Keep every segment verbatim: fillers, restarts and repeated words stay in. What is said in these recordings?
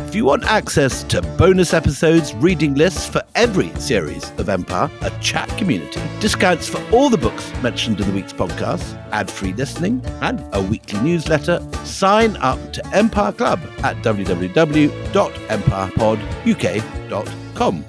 If you want access to bonus episodes, reading lists for every series of Empire, a chat community, discounts for all the books mentioned in the week's podcast, ad-free listening, and a weekly newsletter, sign up to Empire Club at w w w dot empire pod u k dot com.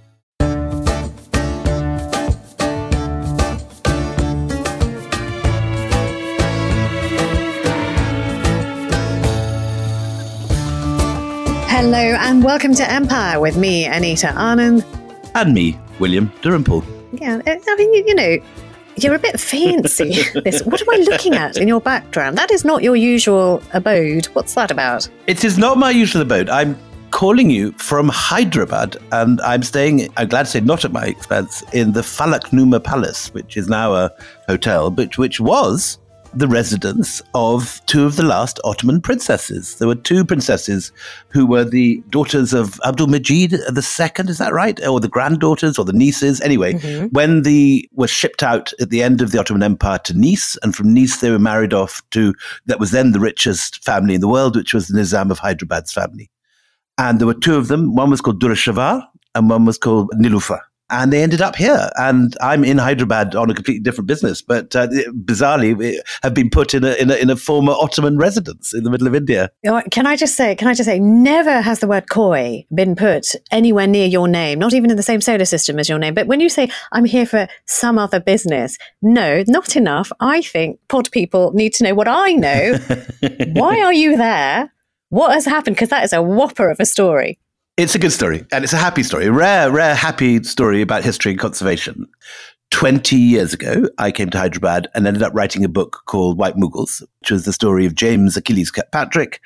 Hello and welcome to Empire with me, Anita Anand. And me, William Dalrymple. Yeah, I mean, you, you know, you're a bit fancy. This, what am I looking at in your background? That is not your usual abode. What's that about? It is not my usual abode. I'm calling you from Hyderabad, and I'm staying, I'm glad to say not at my expense, in the Falaknuma Palace, which is now a hotel, but which was the residence of two of the last Ottoman princesses. There were two princesses who were the daughters of Abdul Majid the Second, is that right? Or the granddaughters or the nieces. Anyway, mm-hmm. when they were shipped out at the end of the Ottoman Empire to Nice, and from Nice they were married off to, that was then the richest family in the world, which was the Nizam of Hyderabad's family. And there were two of them. One was called Durrashawar and one was called Nilufar. And they ended up here. And I'm in Hyderabad on a completely different business, but uh, bizarrely have been put in a, in a in a former Ottoman residence in the middle of India. Can I just say, can I just say, never has the word koi been put anywhere near your name, not even in the same solar system as your name. But when you say, I'm here for some other business, no, not enough. I think pod people need to know what I know. Why are you there? What has happened? Because that is a whopper of a story. It's a good story, and it's a happy story, a rare, rare, happy story about history and conservation. twenty years ago, I came to Hyderabad and ended up writing a book called White Mughals, which was the story of James Achilles Kirkpatrick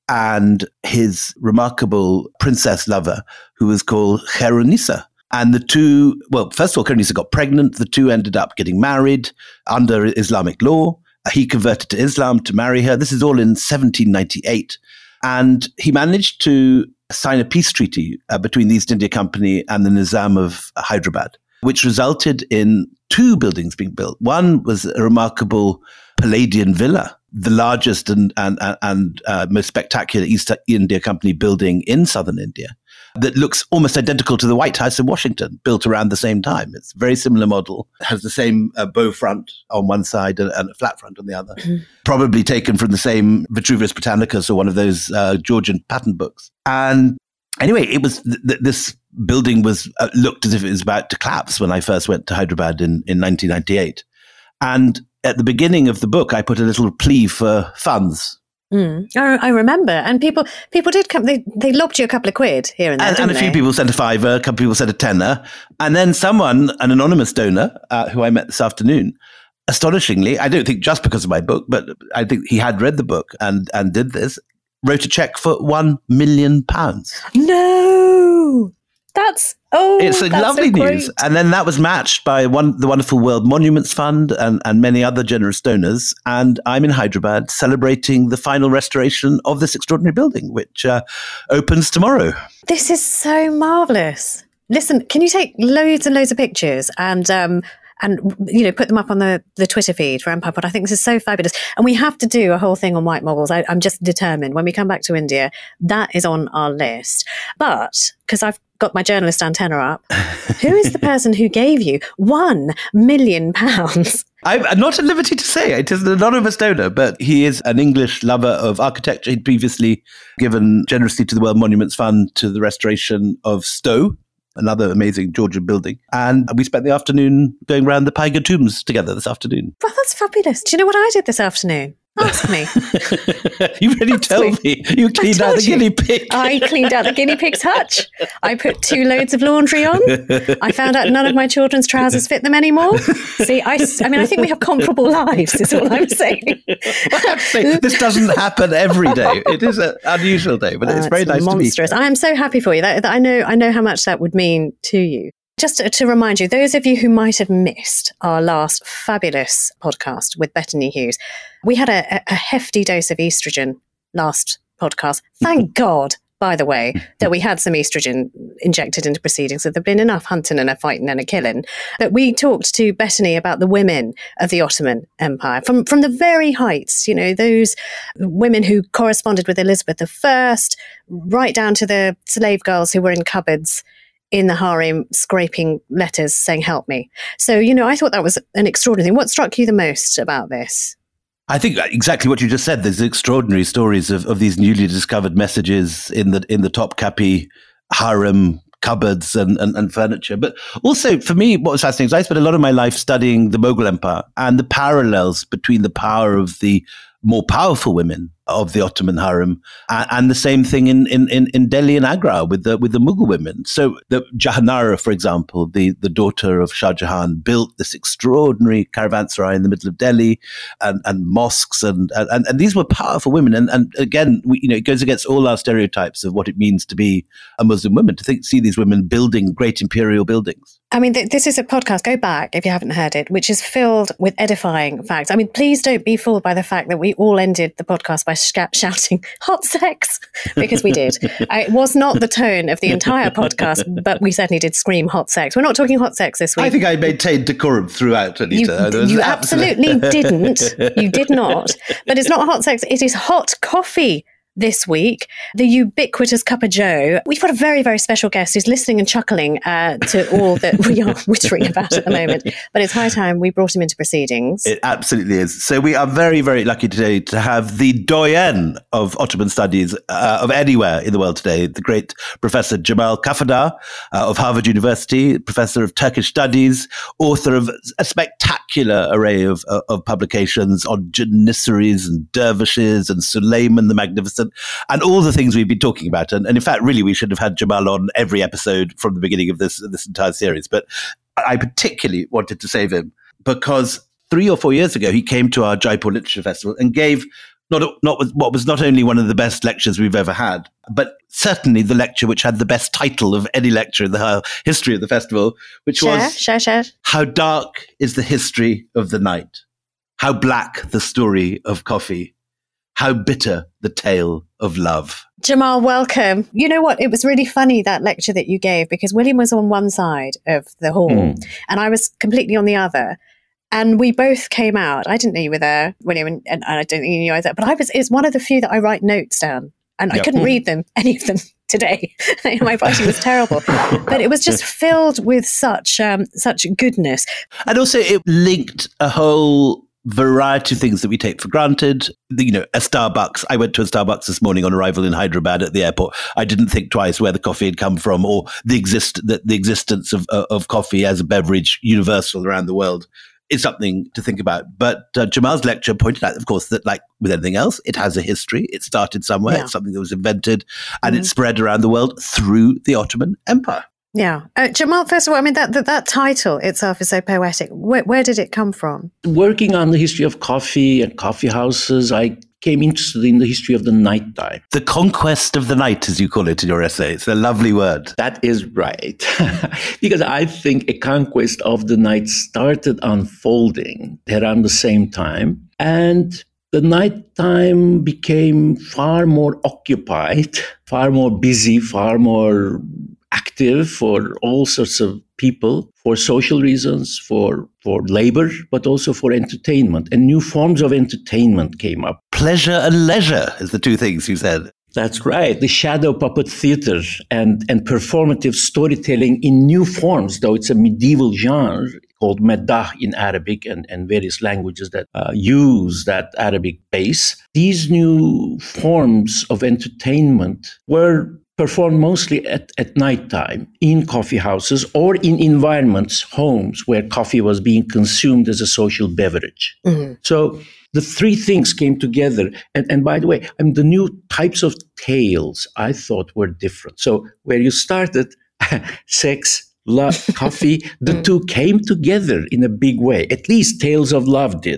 and his remarkable princess lover, who was called Khairun-Nisa. And the two, well, first of all, Khairun-Nisa got pregnant. The two ended up getting married under Islamic law. He converted to Islam to marry her. This is all in seventeen ninety-eight. And he managed to sign a peace treaty uh, between the East India Company and the Nizam of Hyderabad, which resulted in two buildings being built. One was a remarkable Palladian villa, the largest and and, and uh, most spectacular East India Company building in southern India, that looks almost identical to the White House in Washington, built around the same time. It's a very similar model. It has the same uh, bow front on one side and, and a flat front on the other. Mm-hmm. Probably taken from the same Vitruvius Britannicus or one of those uh, Georgian pattern books. And anyway, it was th- th- this building was uh, looked as if it was about to collapse when I first went to Hyderabad in, in nineteen ninety-eight. And at the beginning of the book, I put a little plea for funds. Mm. I, I remember, and people people did come. They they lobbed you a couple of quid here and there, and, didn't and a few they? people sent a fiver, a couple of people sent a tenner, and then someone, an anonymous donor uh, who I met this afternoon, astonishingly, I don't think just because of my book, but I think he had read the book and and did this, wrote a check for one million pounds. No, that's oh, it's a that's lovely so news, and then that was matched by one the wonderful World Monuments Fund and and many other generous donors. And I'm in Hyderabad celebrating the final restoration of this extraordinary building, which uh, opens tomorrow. This is so marvelous. Listen, can you take loads and loads of pictures and um and you know put them up on the, the Twitter feed for Empire Pod? I think this is so fabulous, and we have to do a whole thing on White Mughals. I, I'm just determined when we come back to India, that is on our list. But because I've got my journalist antenna up, who is the person who gave you one million pounds? I'm not at liberty to say. It is an anonymous donor, but he is an English lover of architecture. He'd previously given generously to the World Monuments Fund to the restoration of Stowe, another amazing Georgian building. And we spent the afternoon going around the Paiga tombs together this afternoon. Well, that's fabulous. Do you know what I did this afternoon? Ask me. You really told me. me. You cleaned out the you. guinea pig. I cleaned out the guinea pig's hutch. I put two loads of laundry on. I found out none of my children's trousers fit them anymore. See, I, I mean, I think we have comparable lives, is all I'm saying. I have to say, this doesn't happen every day. It is an unusual day, but oh, it's very it's nice monstrous. to be. I am so happy for you. That, that I know, I know how much that would mean to you. Just to, to remind you, those of you who might have missed our last fabulous podcast with Bettany Hughes, we had a, a hefty dose of estrogen last podcast. Thank God, by the way, that we had some estrogen injected into proceedings, that there'd been enough hunting and a fighting and a killing, that we talked to Bettany about the women of the Ottoman Empire from, from the very heights, you know, those women who corresponded with Elizabeth the First, right down to the slave girls who were in cupboards in the harem scraping letters saying, help me. So, you know, I thought that was an extraordinary thing. What struck you the most about this? I think exactly what you just said. There's extraordinary stories of, of these newly discovered messages in the in the Topkapi harem cupboards and, and, and furniture. But also, for me, what was fascinating is I spent a lot of my life studying the Mughal Empire and the parallels between the power of the more powerful women of the Ottoman harem, and, and the same thing in, in, in, in Delhi and Agra with the with the Mughal women. So the Jahanara, for example, the, the daughter of Shah Jahan, built this extraordinary caravanserai in the middle of Delhi, and, and mosques, and, and and these were powerful women. And and again, we, you know, it goes against all our stereotypes of what it means to be a Muslim woman, to think see these women building great imperial buildings. I mean, th- this is a podcast, go back if you haven't heard it, which is filled with edifying facts. I mean, please don't be fooled by the fact that we all ended the podcast by sh- shouting hot sex, because we did. It was not the tone of the entire podcast, but we certainly did scream hot sex. We're not talking hot sex this week. I think I maintained decorum throughout, Anita. You, you absolutely didn't. You did not. But it's not hot sex, it is hot coffee. This week, the ubiquitous Cup of Joe. We've got a very, very special guest who's listening and chuckling uh, to all that we are whittering about at the moment. But it's high time we brought him into proceedings. It absolutely is. So we are very, very lucky today to have the doyen of Ottoman studies uh, of anywhere in the world today, the great Professor Jamal Kafadar uh, of Harvard University, Professor of Turkish Studies, author of a spectacular array of, uh, of publications on Janissaries and dervishes and Suleiman the Magnificent, and all the things we've been talking about. And, and in fact, really, we should have had Jamal on every episode from the beginning of this, this entire series. But I particularly wanted to save him because three or four years ago, he came to our Jaipur Literature Festival and gave not, not what was not only one of the best lectures we've ever had, but certainly the lecture which had the best title of any lecture in the history of the festival, which share, was share, share. How Dark is the History of the Night? How Black the Story of Coffee? How bitter the tale of love. Jamal, welcome. You know what? It was really funny, that lecture that you gave, because William was on one side of the hall mm. and I was completely on the other. And we both came out. I didn't know you were there, William, and, and I don't think you knew I was there. But I was, it's one of the few that I write notes down. And yep. I couldn't read them, any of them today. My writing was terrible. But it was just filled with such um, such goodness. And also it linked a whole variety of things that we take for granted. You know, a Starbucks. I went to a Starbucks this morning on arrival in Hyderabad at the airport. I didn't think twice where the coffee had come from, or the exist the, the existence of uh, of coffee as a beverage universal around the world. It's something to think about. But uh, Jamal's lecture pointed out, of course, that like with anything else, it has a history. It started somewhere. Yeah. It's something that was invented, and mm. it spread around the world through the Ottoman Empire. Yeah. Uh, Jamal, first of all, I mean, that, that that title itself is so poetic. Where, where did it come from? Working on the history of coffee and coffee houses, I became interested in the history of the nighttime. The conquest of the night, as you call it in your essay. It's a lovely word. That is right. Because I think a conquest of the night started unfolding around the same time. And the nighttime became far more occupied, far more busy, far more active for all sorts of people, for social reasons, for for labor, but also for entertainment. And new forms of entertainment came up. Pleasure and leisure is the two things you said. That's right. The shadow puppet theater and, and performative storytelling in new forms, though it's a medieval genre called Meddah in Arabic and, and various languages that uh, use that Arabic base. These new forms of entertainment were performed mostly at, at nighttime in coffee houses or in environments, homes, where coffee was being consumed as a social beverage. Mm-hmm. So the three things came together. And, and by the way, I mean, the new types of tales I thought were different. So where you started, sex, love, coffee, the two came together in a big way. At least Tales of Love did.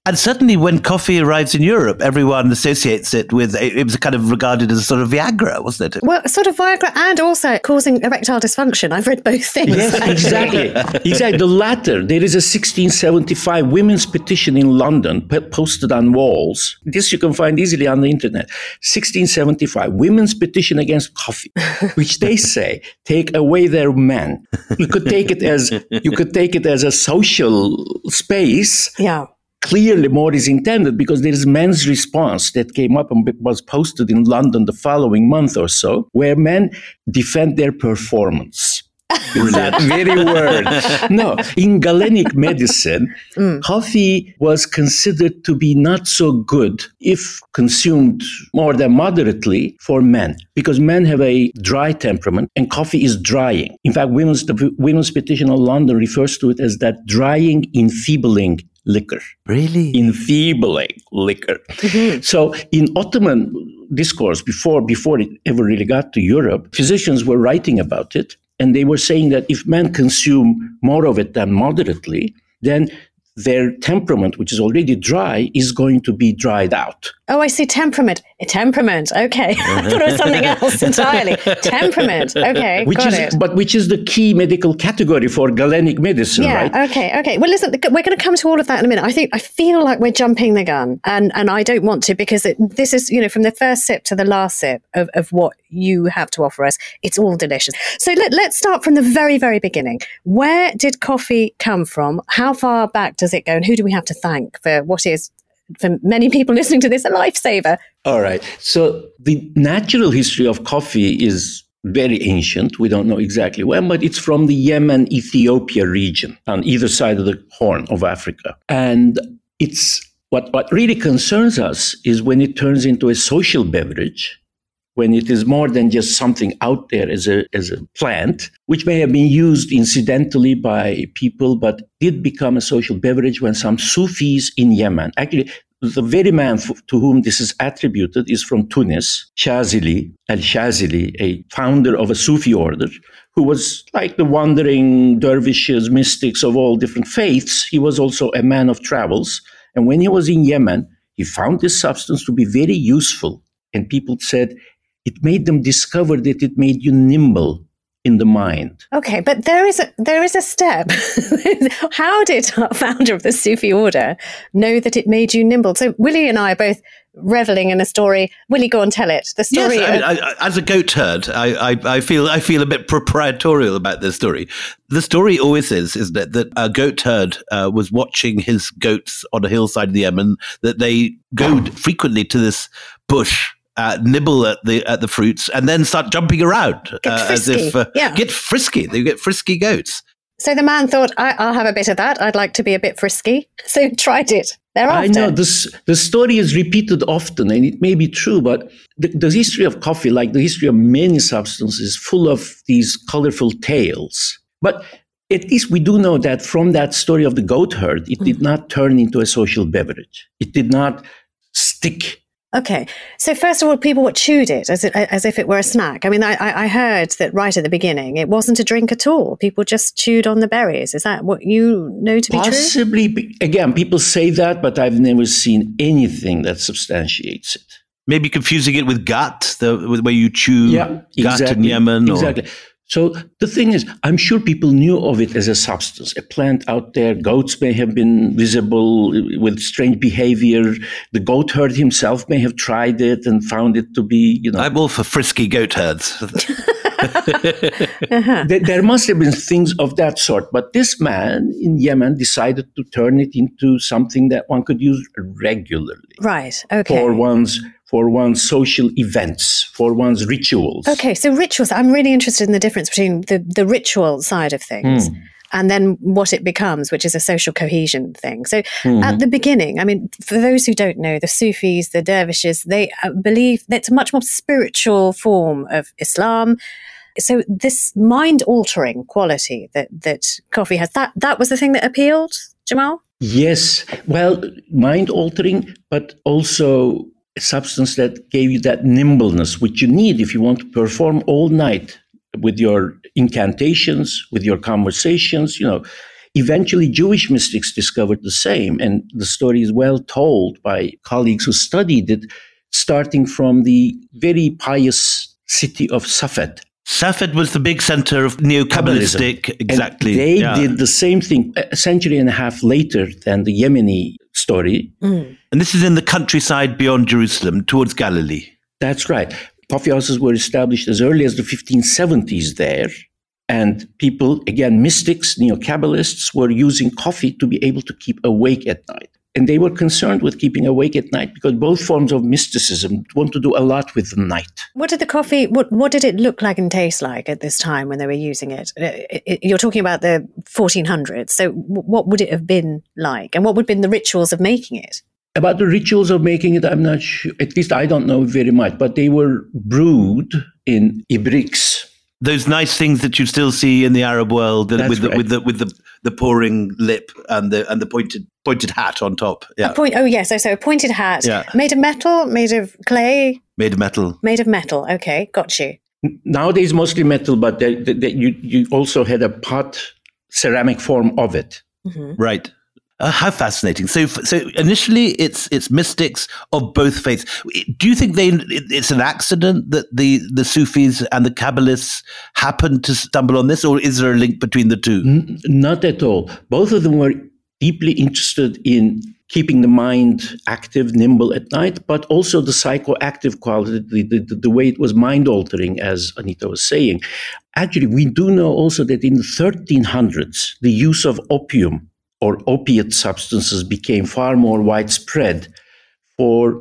And certainly when coffee arrives in Europe, everyone associates it with, it was kind of regarded as a sort of Viagra, wasn't it? Well, sort of Viagra and also causing erectile dysfunction. I've read both things. Yes, exactly. Exactly. The latter. There is a sixteen seventy-five women's petition in London p- posted on walls. This you can find easily on the internet. sixteen seventy-five, women's petition against coffee, which they say, take away their men. You could take it as, you could take it as a social space. Yeah. Clearly more is intended because there is men's response that came up and was posted in London the following month or so, where men defend their performance. That very word. No, in Galenic medicine, mm. coffee was considered to be not so good if consumed more than moderately for men, because men have a dry temperament and coffee is drying. In fact, women's, the Women's Petition of London refers to it as that drying, enfeebling liquor. Really? Enfeebling liquor. Mm-hmm. So in Ottoman discourse, before, before it ever really got to Europe, physicians were writing about it. And they were saying that if men consume more of it than moderately, then their temperament, which is already dry, is going to be dried out. Oh, I see. Temperament. Temperament. Okay. I thought it was something else entirely. Temperament. Okay. Which got is, it. But which is the key medical category for Galenic medicine, yeah, right? Okay. Okay. Well, listen, we're going to come to all of that in a minute. I think, I feel like we're jumping the gun, and, and I don't want to, because it, this is, you know, from the first sip to the last sip of, of what you have to offer us, it's all delicious. So let, let's start from the very, very beginning. Where did coffee come from? How far back does it go? And who do we have to thank for what is, for many people listening to this, a lifesaver? All right. So the natural history of coffee is very ancient. We don't know exactly when, but it's from the Yemen-Ethiopia region on either side of the Horn of Africa. And it's what, what really concerns us is when it turns into a social beverage, when it is more than just something out there as a as a plant, which may have been used incidentally by people, but did become a social beverage when some Sufis in Yemen, actually, the very man f- to whom this is attributed is from Tunis, Shazili, al-Shazili, a founder of a Sufi order, who was like the wandering dervishes, mystics of all different faiths. He was also a man of travels. And when he was in Yemen, he found this substance to be very useful. And people said, it made them discover that it made you nimble in the mind. Okay, but there is a there is a step. How did our founder of the Sufi order know that it made you nimble? So Willie and I are both reveling in a story. Willie, go and tell it. The story. Yes, I mean, of- I, I, as a goat herd, I, I, I feel I feel a bit proprietorial about this story. The story always is is that, that a goat herd uh, was watching his goats on a hillside in the Yemen, that they go frequently to this bush. Uh, nibble at the at the fruits and then start jumping around uh, as if uh, yeah. get frisky. They get frisky goats. So the man thought, I, I'll have a bit of that. I'd like to be a bit frisky. So tried it thereafter. I know this. The story is repeated often, and it may be true, but the, the history of coffee, like the history of many substances, is full of these colorful tales. But at least we do know that from that story of the goat herd, it mm. did not turn into a social beverage. It did not stick. Okay. So first of all, people chewed it as, it as if it were a snack. I mean, I, I heard that right at the beginning, it wasn't a drink at all. People just chewed on the berries. Is that what you know to be Possibly, true? Possibly. Again, people say that, but I've never seen anything that substantiates it. Maybe confusing it with gat, the where you chew yeah, gat exactly, in Yemen. Or... Exactly. So the thing is, I'm sure people knew of it as a substance, a plant out there. Goats may have been visible with strange behavior. The goat herd himself may have tried it and found it to be, you know. I'm all for frisky goat herds. uh-huh. there, there must have been things of that sort. But this man in Yemen decided to turn it into something that one could use regularly. Right. Okay. For one's for one's social events, for one's rituals. Okay, so rituals. I'm really interested in the difference between the, the ritual side of things mm. and then what it becomes, which is a social cohesion thing. So mm-hmm. at the beginning, I mean, for those who don't know, the Sufis, the dervishes, they believe that it's a much more spiritual form of Islam. So this mind-altering quality that, that coffee has, that, that was the thing that appealed, Jamal? Yes. Well, mind-altering, but also a substance that gave you that nimbleness, which you need if you want to perform all night with your incantations, with your conversations. You know, Eventually, Jewish mystics discovered the same, and the story is well told by colleagues who studied it, starting from the very pious city of Safed. Safed was the big center of neo-Kabbalistic, exactly. And they yeah. did the same thing a century and a half later than the Yemeni story. Mm. And this is in the countryside beyond Jerusalem, towards Galilee. That's right. Coffee houses were established as early as the fifteen seventies there. And people, again, mystics, neo-Kabbalists, were using coffee to be able to keep awake at night. And they were concerned with keeping awake at night because both forms of mysticism want to do a lot with the night. What did the coffee, what, what did it look like and taste like at this time when they were using it? You're talking about the fourteen hundreds. So what would it have been like? And what would have been the rituals of making it? About the rituals of making it, I'm not sure. At least I don't know very much. But they were brewed in ibriks. Those nice things that you still see in the Arab world, That's with the, right. with the with the the pouring lip and the and the pointed pointed hat on top. Yeah, A point, oh, yes. So, so a pointed hat, Yeah. made of metal, made of clay, made of metal. made of metal. Okay, got you. Nowadays, mostly metal, but they, they, they, you, you also had a pot ceramic form of it. Mm-hmm. Right. Uh, how fascinating. So, so initially, it's it's mystics of both faiths. Do you think they it's an accident that the, the Sufis and the Kabbalists happened to stumble on this, or is there a link between the two? N- not at all. Both of them were deeply interested in keeping the mind active, nimble at night, but also the psychoactive quality, the, the, the way it was mind-altering, as Anita was saying. Actually, we do know also that in the thirteen hundreds, the use of opium or opiate substances became far more widespread for,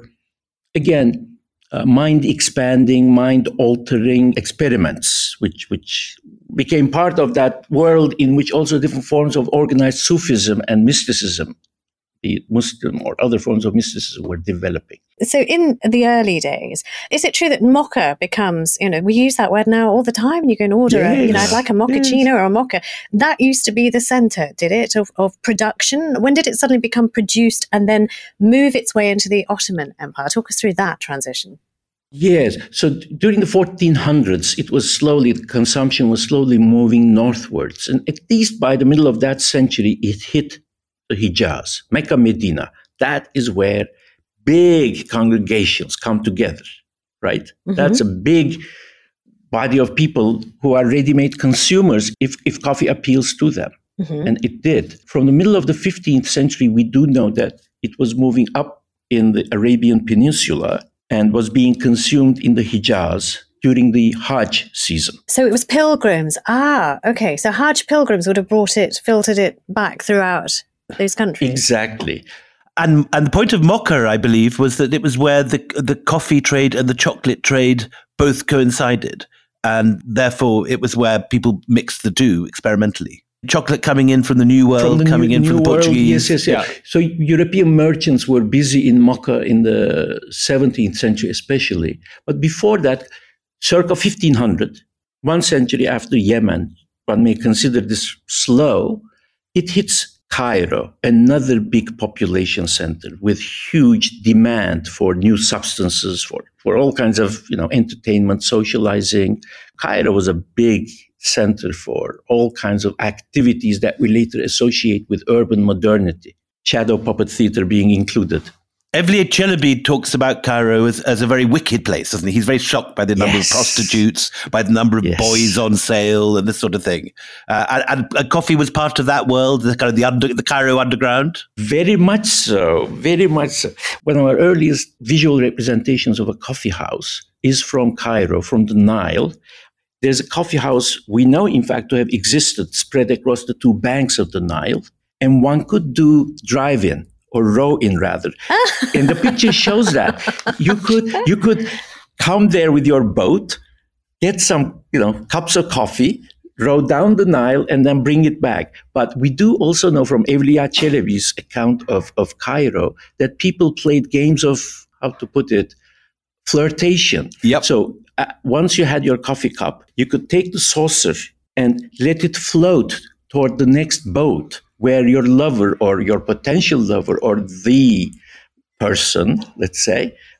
again, uh, mind-expanding, mind-altering experiments, which, which became part of that world in which also different forms of organized Sufism and mysticism, be it Muslim or other forms of mysticism, were developing. So in the early days, is it true that mocha becomes, you know, we use that word now all the time. You can order, a, you know, I'd like a mochaccino Yes. or a mocha. That used to be the center, did it, of, of production? When did it suddenly become produced and then move its way into the Ottoman Empire? Talk us through that transition. Yes. So d- during the fourteen hundreds, it was slowly, the consumption was slowly moving northwards. And at least by the middle of that century, it hit the Hijaz, Mecca, Medina. That is where big congregations come together, right? Mhm. That's a big body of people who are ready-made consumers if, if coffee appeals to them. Mhm. And it did. From the middle of the fifteenth century, we do know that it was moving up in the Arabian Peninsula and was being consumed in the Hijaz during the Hajj season. So it was pilgrims. Ah, okay. So Hajj pilgrims would have brought it, filtered it back throughout those countries. Exactly. And and the point of mocha, I believe, was that it was where the the coffee trade and the chocolate trade both coincided, and therefore it was where people mixed the two experimentally. Chocolate coming in from the New World, From the coming new, in from new the world, Portuguese. yes, yes, yes. So European merchants were busy in mocha in the seventeenth century especially. But before that, circa fifteen hundred, one century after Yemen, one may consider this slow, it hits Cairo, another big population center with huge demand for new substances, for, for all kinds of, you know, entertainment, socializing. Cairo was a big center for all kinds of activities that we later associate with urban modernity, shadow puppet theater being included. Evliya Çelebi talks about Cairo as, as a very wicked place, doesn't he? He's very shocked by the number Yes. of prostitutes, by the number of Yes. boys on sale, and this sort of thing. Uh, and, and, and coffee was part of that world, the kind of the under, the Cairo underground. Very much so, very much so. One of our earliest visual representations of a coffee house is from Cairo, from the Nile. There's a coffee house we know, in fact, to have existed spread across the two banks of the Nile, and one could do drive-in, or row-in rather. And the picture shows that. You could you could come there with your boat, get some, you know, cups of coffee, row down the Nile, and then bring it back. But we do also know from Evliya Çelebi's account of, of Cairo that people played games of, how to put it, flirtation. Yep. So uh, once you had your coffee cup, you could take the saucer and let it float toward the next boat where your lover or your potential lover or the person, let's say,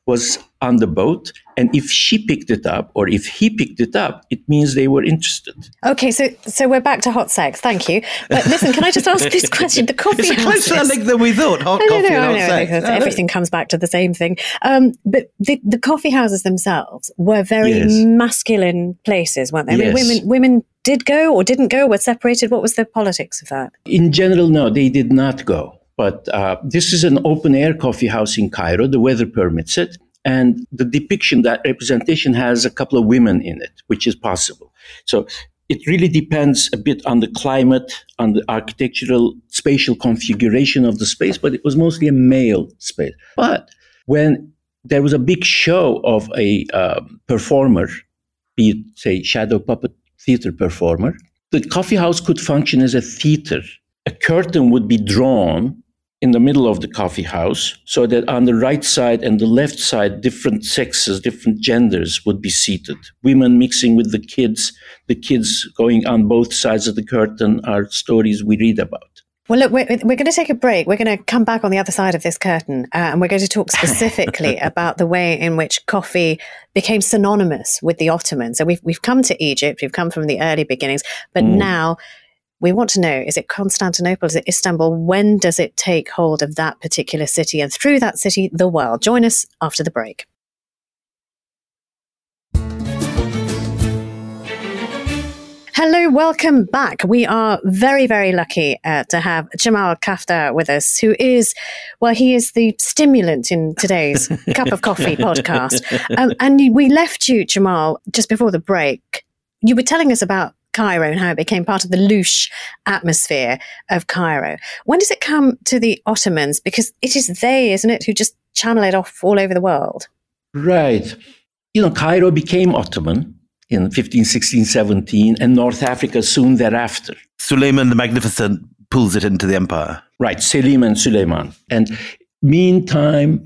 was on the boat. And if she picked it up or if he picked it up, it means they were interested. Okay, so so we're back to hot sex. Thank you. But listen, can I just ask this question? The coffee It's a houses. closer link than we thought. Hot I don't coffee know, and I hot know, sex. because Oh, everything comes back to the same thing. Um, but the, the coffee houses themselves were very Yes. masculine places, weren't they? I mean, Yes. women women did go or didn't go, were separated. What was the politics of that? In general, no, they did not go. But uh, this is an open-air coffee house in Cairo. The weather permits it. And the depiction, that representation has a couple of women in it, which is possible. So it really depends a bit on the climate, on the architectural, spatial configuration of the space, but it was mostly a male space. But when there was a big show of a uh, performer, be it, say, shadow puppet theater performer, the coffee house could function as a theater. A curtain would be drawn in the middle of the coffee house so that on the right side and the left side, different sexes, different genders would be seated. Women mixing with the kids, the kids going on both sides of the curtain are stories we read about. Well, look, we're, we're going to take a break. We're going to come back on the other side of this curtain, uh, and we're going to talk specifically about the way in which coffee became synonymous with the Ottomans. So we've we've come to Egypt, we've come from the early beginnings, but mm. now we want to know, is it Constantinople, is it Istanbul? When does it take hold of that particular city, and through that city, the world? Join us after the break. Hello, welcome back. We are very, very lucky uh, to have Jamal Kafdar with us, who is, well, he is the stimulant in today's Cup of Coffee podcast. Um, and we left you, Jamal, just before the break. You were telling us about Cairo and how it became part of the louche atmosphere of Cairo. When does it come to the Ottomans? Because it is they, isn't it, who just channel it off all over the world? Right. You know, Cairo became Ottoman in fifteen sixteen, seventeen, and North Africa soon thereafter. Suleiman the Magnificent pulls it into the empire. Right, Selim and Suleiman. And meantime,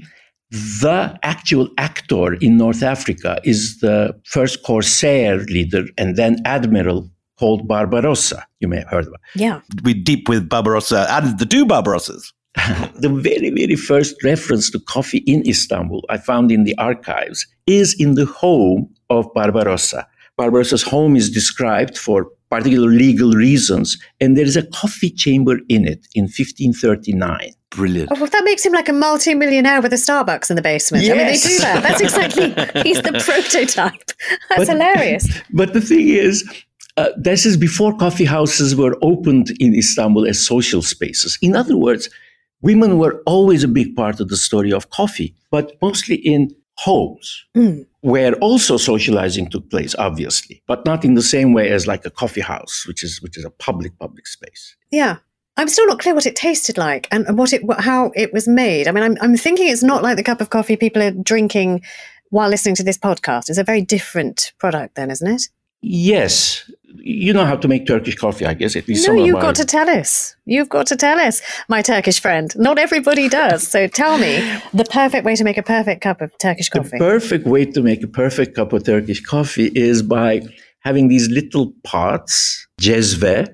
the actual actor in North Africa is the first Corsair leader and then admiral called Barbarossa. You may have heard of it. Yeah. We're deep with Barbarossa and the two Barbarossas. The very, very first reference to coffee in Istanbul I found in the archives is in the home of Barbarossa. Barbarossa's home is described for particular legal reasons, and there is a coffee chamber in it in fifteen thirty-nine. Brilliant. Oh, well, that makes him like a multi-millionaire with a Starbucks in the basement. Yes. I mean, they do that. That's exactly, he's the prototype. That's but, hilarious. But the thing is, uh, this is before coffee houses were opened in Istanbul as social spaces. In other words, women were always a big part of the story of coffee, but mostly in homes, mm. where also socializing took place, obviously, but not in the same way as like a coffee house, which is which is a public, public space. Yeah. I'm still not clear what it tasted like and what it, how it was made. I mean, I'm, I'm thinking it's not like the cup of coffee people are drinking while listening to this podcast. It's a very different product then, isn't it? Yes. You know how to make Turkish coffee, I guess, at least no, some of you've my... got to tell us. You've got to tell us, my Turkish friend. Not everybody does. So tell me the perfect way to make a perfect cup of Turkish coffee. The perfect way to make a perfect cup of Turkish coffee is by having these little pots, cezve.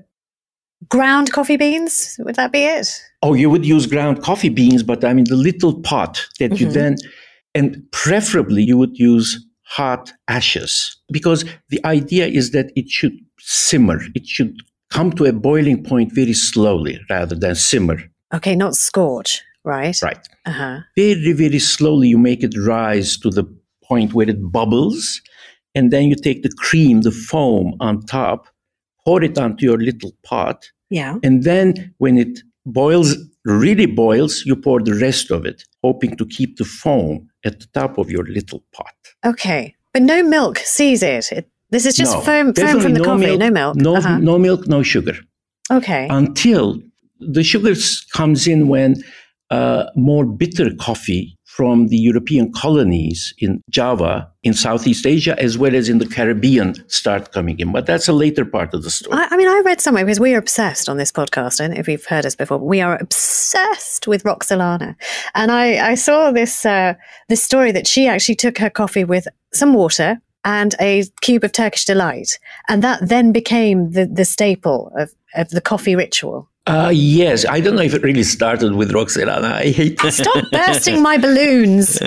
Ground coffee beans? Would that be it? Oh, you would use ground coffee beans, but I mean the little pot that mm-hmm. you then... And preferably you would use hot ashes, because the idea is that it should simmer. It should come to a boiling point very slowly rather than simmer. Okay, not scorch, right? Right. Uh-huh. Very, very slowly you make it rise to the point where it bubbles, and then you take the cream, the foam on top, pour it onto your little pot. Yeah. And then when it boils, really boils, you pour the rest of it, hoping to keep the foam at the top of your little pot. Okay. But no milk sees it. it this is just no, foam, foam from the no coffee, milk, no milk. No, uh-huh. no milk, no sugar. Okay. Until the sugar comes in when uh, more bitter coffee from the European colonies in Java, in Southeast Asia, as well as in the Caribbean start coming in. But that's a later part of the story. I, I mean, I read somewhere, because we are obsessed on this podcast, I don't know if you've heard us before, but we are obsessed with Roxolana. And I, I saw this, uh, this story that she actually took her coffee with some water and a cube of Turkish Delight. And that then became the, the staple of, of the coffee ritual. Uh, yes, I don't know if it really started with Roxelana. I hate Stop bursting my balloons.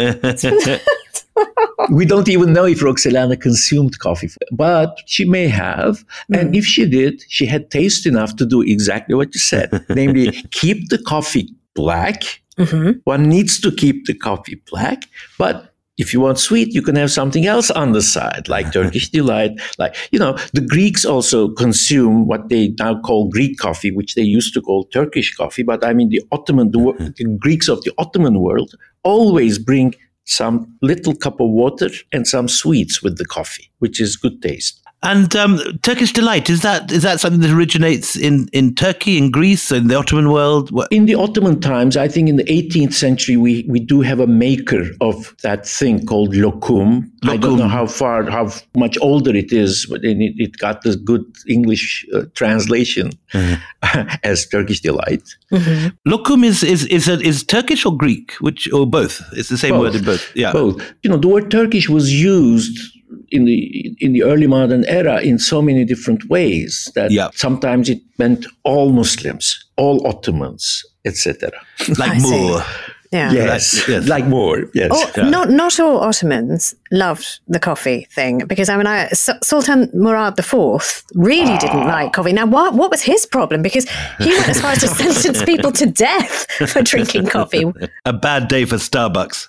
We don't even know if Roxelana consumed coffee, but she may have. Mm. And if she did, she had taste enough to do exactly what you said, namely keep the coffee black. Mm-hmm. One needs to keep the coffee black, but if you want sweet, you can have something else on the side, like Turkish Delight. Like, you know, the Greeks also consume what they now call Greek coffee, which they used to call Turkish coffee. But I mean, the Ottoman, the, the Greeks of the Ottoman world always bring some little cup of water and some sweets with the coffee, which is good taste. And um, Turkish Delight, is that is that something that originates in, in Turkey, in Greece, in the Ottoman world? What? In the Ottoman times, I think in the eighteenth century, we, we do have a maker of that thing called lokum. lokum. I don't know how far, how much older it is, but it, it got the good English uh, translation mm-hmm. as Turkish Delight. Mm-hmm. Lokum is is is, a, is Turkish or Greek, which or both? It's the same both. word in both. Yeah, both. You know, the word Turkish was used in the in the early modern era in so many different ways that yeah. sometimes it meant all Muslims, all Ottomans, et cetera. Like Moor. Yeah. Yes, like, yes. like Moor. Yes. Oh, yeah. Not not all Ottomans loved the coffee thing because I mean, I, S- Sultan Murad the Fourth really ah. didn't like coffee. Now, what what was his problem? Because he went as far as to sentence people to death for drinking coffee. A bad day for Starbucks.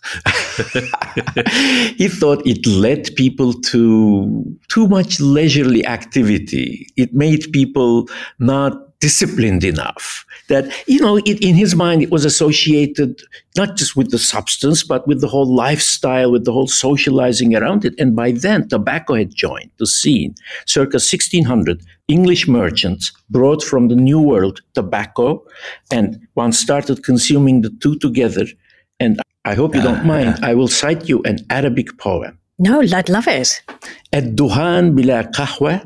He thought it led people to too much leisurely activity. It made people not disciplined enough. That, you know, it, in his mind, it was associated not just with the substance, but with the whole lifestyle, with the whole socializing around it. And by then, tobacco had joined the scene. Circa sixteen hundred, English merchants brought from the New World tobacco, and one started consuming the two together. And I hope you don't mind, I will cite you an Arabic poem. No, I'd love it. الدخان بلا قهوة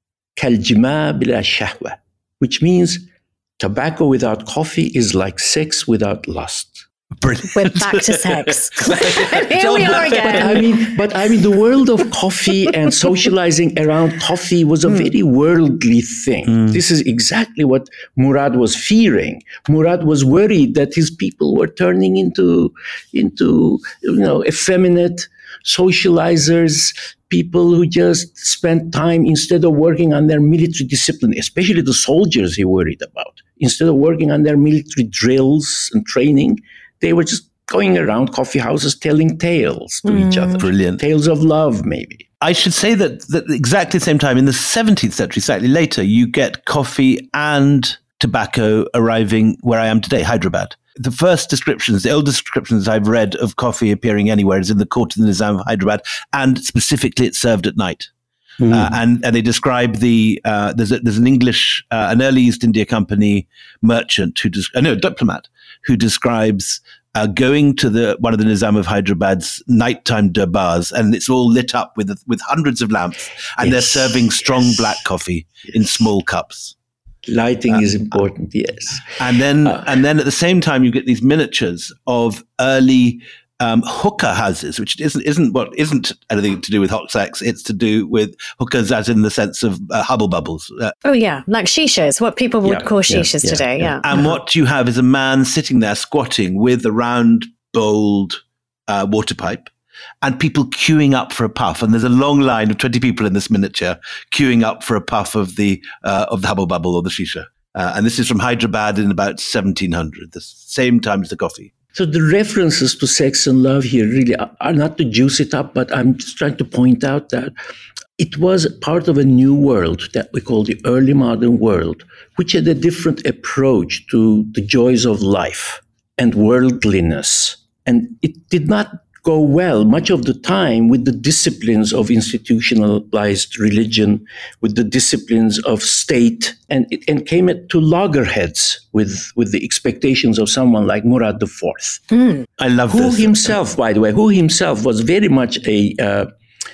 كالجماع بلا شهوة, which means tobacco without coffee is like sex without lust. Brilliant. We're back to sex. Here we are again. But I mean, but I mean, the world of coffee and socializing around coffee was a mm. very worldly thing. Mm. This is exactly what Murad was fearing. Murad was worried that his people were turning into, into you know, effeminate socializers, people who just spent time instead of working on their military discipline, especially the soldiers he worried about. Instead of working on their military drills and training, they were just going around coffee houses telling tales to mm. each other. Brilliant. Tales of love, maybe. I should say that, that exactly the same time, in the seventeenth century, slightly later, you get coffee and tobacco arriving where I am today, Hyderabad. The first descriptions, the oldest descriptions I've read of coffee appearing anywhere is in the court of the Nizam of Hyderabad, and specifically it's served at night. Mm. Uh, and, and they describe the, uh, there's, a, there's an English, uh, an early East India Company merchant who, des- uh, no, diplomat, who describes uh, going to the one of the Nizam of Hyderabad's nighttime darbars, and it's all lit up with with hundreds of lamps, and yes. they're serving strong yes. black coffee yes. in small cups. Lighting uh, is important, yes. And then, uh, and then at the same time, you get these miniatures of early um, hookah houses, which isn't isn't what isn't anything to do with hot sex. It's to do with hookahs, as in the sense of uh, hubble bubbles. Uh, oh yeah, like shishas, what people would yeah, call shishas yeah, today. Yeah. yeah. And uh-huh. what you have is a man sitting there squatting with a round bowled uh, water pipe, and people queuing up for a puff. And there's a long line of twenty people in this miniature queuing up for a puff of the uh, of the hubble bubble or the shisha. Uh, and this is from Hyderabad in about seventeen hundred, the same time as the coffee. So the references to sex and love here really are not to juice it up, but I'm just trying to point out that it was part of a new world that we call the early modern world, which had a different approach to the joys of life and worldliness. And it did not go well much of the time with the disciplines of institutionalized religion, with the disciplines of state, and it and came at, to loggerheads with, with the expectations of someone like Murad the Fourth. Mm. I love who this. Who himself, by the way, who himself was very much a uh,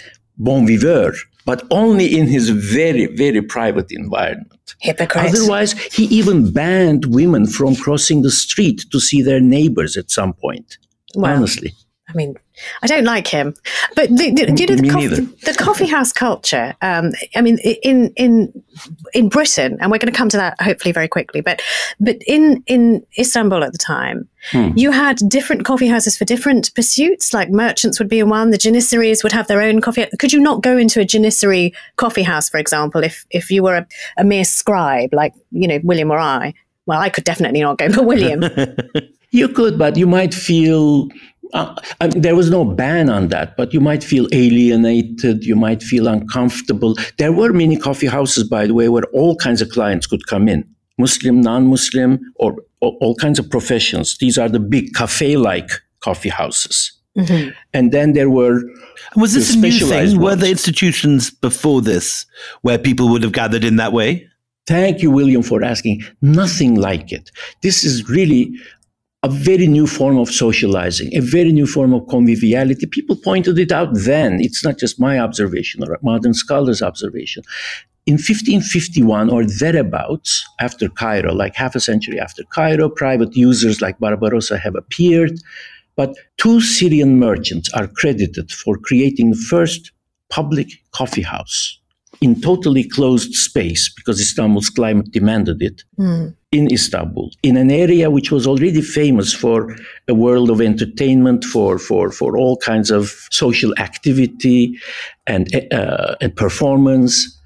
bon viveur, but only in his very, very private environment. Hypocrite. Otherwise, he even banned women from crossing the street to see their neighbors at some point. Wow. Honestly. I mean, I don't like him, but the, the, you know the Me coffee, neither. the coffee house culture. Um, I mean, in in in Britain, and we're going to come to that hopefully very quickly. But but in in Istanbul at the time, hmm. you had different coffee houses for different pursuits. Like merchants would be in one, the janissaries would have their own coffee. Could you not go into a janissary coffee house, for example, if if you were a, a mere scribe like you know William or I? Well, I could definitely not go, but William, you could, but you might feel. Uh, I mean, there was no ban on that, but you might feel alienated, you might feel uncomfortable. There were many coffee houses, by the way, where all kinds of clients could come in, Muslim, non-Muslim, or, or all kinds of professions. These are the big cafe-like coffee houses. Mm-hmm. And then there were Was this a new thing? ones. Were there institutions before this where people would have gathered in that way? Thank you, William, for asking. Nothing like it. This is really a very new form of socializing, a very new form of conviviality. People pointed it out then. It's not just my observation or modern scholars' observation. In fifteen fifty-one or thereabouts, after Cairo, like half a century after Cairo, private users like Barbarossa have appeared. But two Syrian merchants are credited for creating the first public coffee house in totally closed space, because Istanbul's climate demanded it, mm. in Istanbul, in an area which was already famous for a world of entertainment, for for, for all kinds of social activity and, uh, and performance,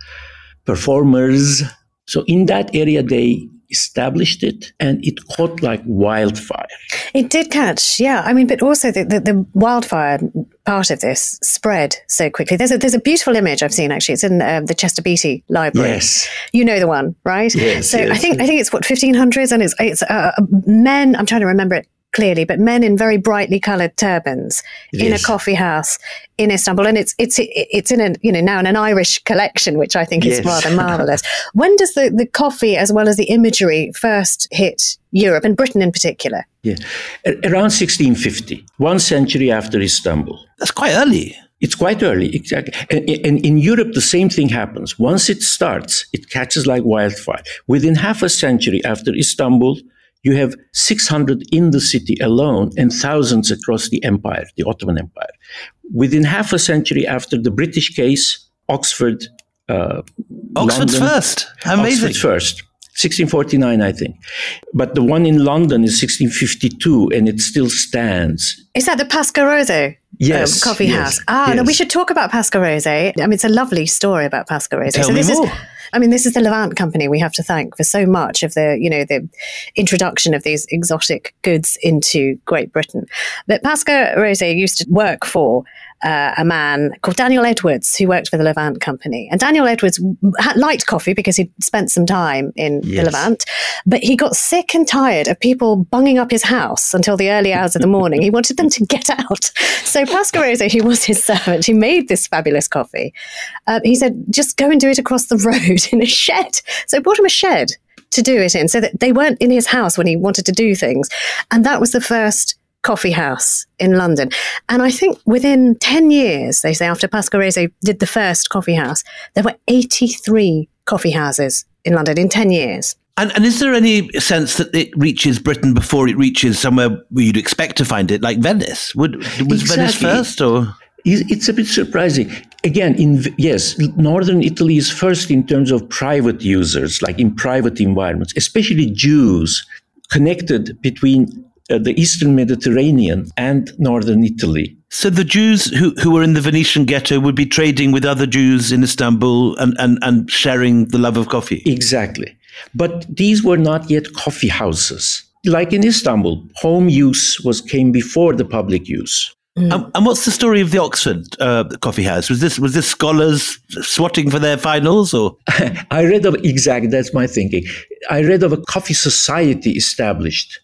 performers. So in that area, they established it, and it caught like wildfire. It did catch, yeah. I mean, but also the, the, the wildfire part of this spread so quickly. There's a there's a beautiful image I've seen, actually. It's in uh, the Chester Beatty Library. Yes, you know the one, right? Yes. So yes. I think I think it's what fifteen hundreds, and it's it's uh, men. I'm trying to remember it clearly, but men in very brightly coloured turbans yes. in a coffee house in Istanbul, and it's it's it's in a you know now in an Irish collection, which I think yes. is rather marvellous. When does the, the coffee as well as the imagery first hit Europe and Britain in particular? Yeah, around sixteen fifty, one century after Istanbul. That's quite early. It's quite early, exactly. And, and in Europe, the same thing happens. Once it starts, it catches like wildfire. Within half a century after Istanbul, you have six hundred in the city alone and thousands across the empire, the Ottoman Empire. Within half a century after the British case, Oxford, uh, Oxford's London, first. Amazing. Oxford first. sixteen forty-nine, I think. But the one in London is sixteen fifty-two, and it still stands. Is that the Pascarozzo yes, um, coffee yes, house? Ah, yes. no, we should talk about Pascarozzo. I mean, it's a lovely story about Pascarozzo. Tell so me this more. is, I mean, this is the Levant Company we have to thank for so much of the, you know, the introduction of these exotic goods into Great Britain. But Pascarozzo used to work for Uh, a man called Daniel Edwards, who worked for the Levant Company. And Daniel Edwards had liked coffee because he'd spent some time in yes. the Levant, but he got sick and tired of people bunging up his house until the early hours of the morning. He wanted them to get out. So Pascarozzo, who was his servant, who made this fabulous coffee, uh, he said, just go and do it across the road in a shed. So he bought him a shed to do it in, so that they weren't in his house when he wanted to do things. And that was the first coffee house in London. And I think within ten years, they say, after Pascarozzo did the first coffee house, there were eighty-three coffee houses in London in ten years. And, and is there any sense that it reaches Britain before it reaches somewhere where you'd expect to find it, like Venice? Would, was exactly. Venice first, or? It's a bit surprising. Again, in yes, northern Italy is first in terms of private users, like in private environments, especially Jews connected between Uh, the Eastern Mediterranean and Northern Italy. So the Jews who, who were in the Venetian ghetto would be trading with other Jews in Istanbul and, and, and sharing the love of coffee? Exactly. But these were not yet coffee houses. Like in Istanbul, home use was came before the public use. Mm. Um, and what's the story of the Oxford uh, coffee house? Was this was this scholars swatting for their finals, or? I read of exactly that's my thinking. I read of a coffee society established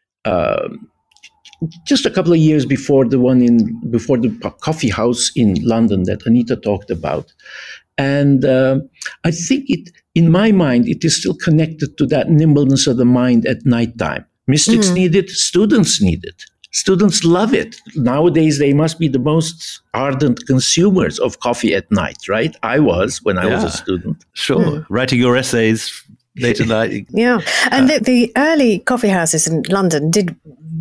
Uh, just a couple of years before the one in before the coffee house in London that Anita talked about, and uh, I think it, in my mind, it is still connected to that nimbleness of the mind at nighttime. Mystics mm. need it, students need it. Students love it. Nowadays, they must be the most ardent consumers of coffee at night, right? I was when I yeah. was a student. Sure, mm. writing your essays late at night. Yeah, and uh, the, the early coffee houses in London did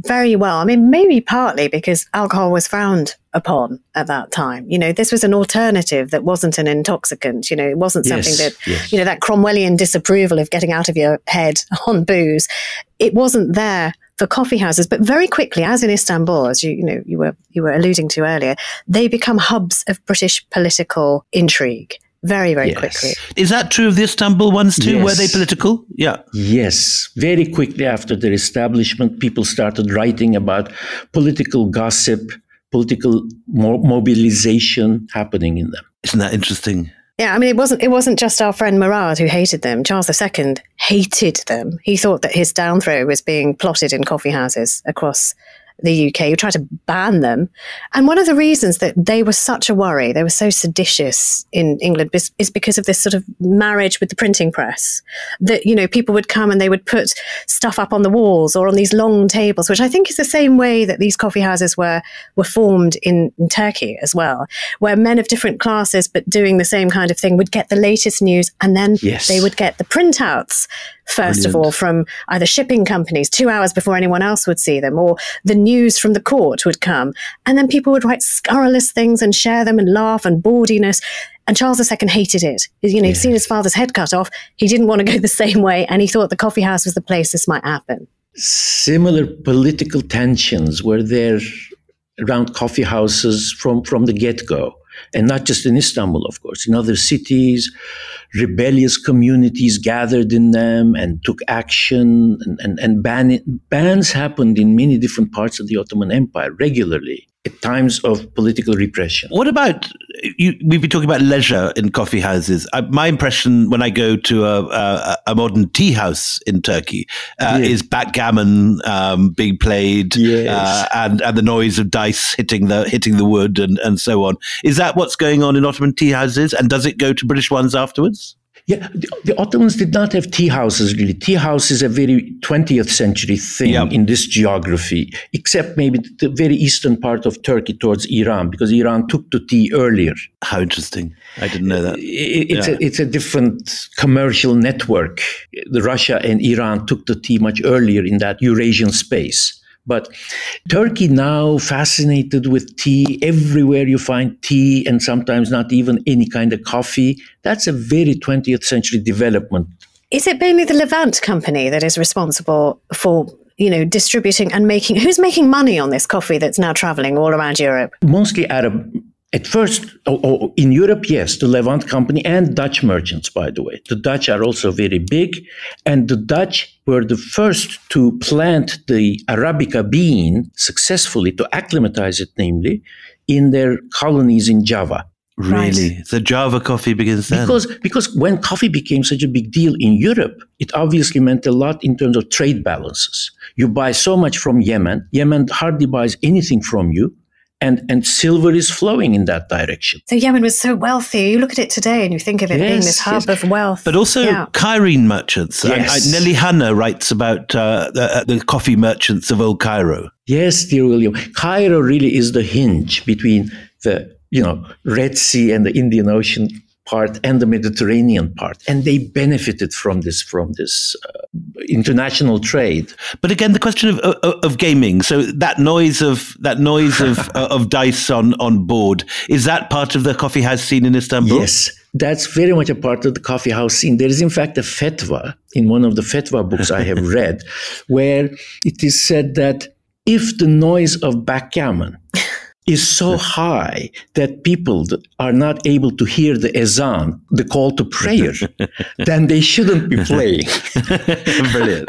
very well. I mean, maybe partly because alcohol was frowned upon at that time. You know, this was an alternative that wasn't an intoxicant. You know, it wasn't something Yes, that, yes. you know, that Cromwellian disapproval of getting out of your head on booze. It wasn't there for coffee houses, but very quickly, as in Istanbul, as you, you know, you were you were alluding to earlier, they become hubs of British political intrigue very, very Yes. quickly. Is that true of the Istanbul ones too? Yes. Were they political? Yeah. Yes, very quickly after their establishment, people started writing about political gossip, political mo- mobilization happening in them. Isn't that interesting? Yeah, I mean, it wasn't it wasn't just our friend Murad who hated them. Charles the Second hated them. He thought that his downthrow was being plotted in coffee houses across the U K. He tried to ban them. And one of the reasons that they were such a worry, they were so seditious in England, is, is because of this sort of marriage with the printing press. That, you know, people would come and they would put stuff up on the walls or on these long tables, which I think is the same way that these coffee houses were were formed in, in Turkey as well, where men of different classes but doing the same kind of thing would get the latest news, and then Yes. they would get the printouts first of Brilliant. all from either shipping companies two hours before anyone else would see them, or the news from the court would come, and then people would write scurrilous things and share them and laugh and bawdiness. And Charles the Second hated it. You know, he'd seen his father's head cut off. He didn't want to go the same way, and he thought the coffee house was the place this might happen. Similar political tensions were there around coffee houses from, from the get-go. And not just in Istanbul, of course. In other cities, rebellious communities gathered in them and took action. And, and, and ban, bans happened in many different parts of the Ottoman Empire regularly at times of political repression. What about, you, we've been talking about leisure in coffee houses. I, my impression when I go to a, a, a modern tea house in Turkey uh, Yeah. is backgammon um, being played Yes. uh, and, and the noise of dice hitting the hitting the wood and, and so on. Is that what's going on in Ottoman tea houses? And does it go to British ones afterwards? Yeah, the, the Ottomans did not have tea houses really. Tea house is a very twentieth century thing Yeah. in this geography, except maybe the very eastern part of Turkey towards Iran, because Iran took to tea earlier. How interesting. I didn't know that. It- It's, Yeah. a, it's a different commercial network. The Russia and Iran took to tea much earlier in that Eurasian space. But Turkey now fascinated with tea. Everywhere you find tea, and sometimes not even any kind of coffee. That's a very twentieth century development. Is it mainly the Levant company that is responsible for, you know, distributing and making, who's making money on this coffee that's now traveling all around Europe? Mostly Arab. At first, oh, oh, in Europe, yes, the Levant company and Dutch merchants, by the way. The Dutch are also very big. And the Dutch were the first to plant the Arabica bean successfully, to acclimatize it, namely, in their colonies in Java. Really? So Java coffee begins then? Because, because when coffee became such a big deal in Europe, it obviously meant a lot in terms of trade balances. You buy so much from Yemen. Yemen hardly buys anything from you. And, and silver is flowing in that direction. So Yemen was so wealthy. You look at it today and you think of it being Yes, this hub yes. of wealth. But also Yeah. Cairene merchants. I- Yes. I, Nelly Hanna writes about uh, the, the coffee merchants of Old Cairo. Yes, dear William. Cairo really is the hinge between the, you know, Red Sea and the Indian Ocean part and the Mediterranean part, and they benefited from this from this uh, international trade. But again, the question of, of of gaming. So that noise of that noise of of dice on on board, is that part of the coffee house scene in Istanbul? Yes, that's very much a part of the coffee house scene. There is, in fact, a fatwa in one of the fatwa books I have read, where it is said that if the noise of backgammon is so high that people are not able to hear the azan, the call to prayer, then they shouldn't be playing. Brilliant.